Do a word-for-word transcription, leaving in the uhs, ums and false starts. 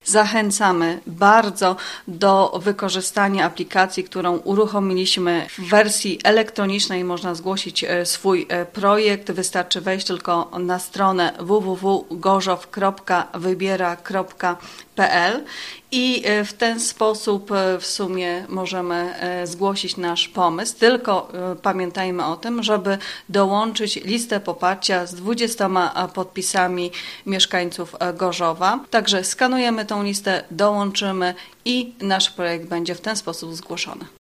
Zachęcamy bardzo do wykorzystania aplikacji, którą uruchomiliśmy w wersji elektronicznej. Można zgłosić swój projekt. Wystarczy wejść tylko na stronę w w w kropka gorzow kropka wybiera kropka p l i w ten sposób w sumie możemy zgłosić nasz pomysł. Tylko pamiętajmy o tym, żeby dołączyć listę poparcia z dwudziestoma podpisami mieszkańców Gorzowa. Także skanujemy tą listę, dołączymy i nasz projekt będzie w ten sposób zgłoszony.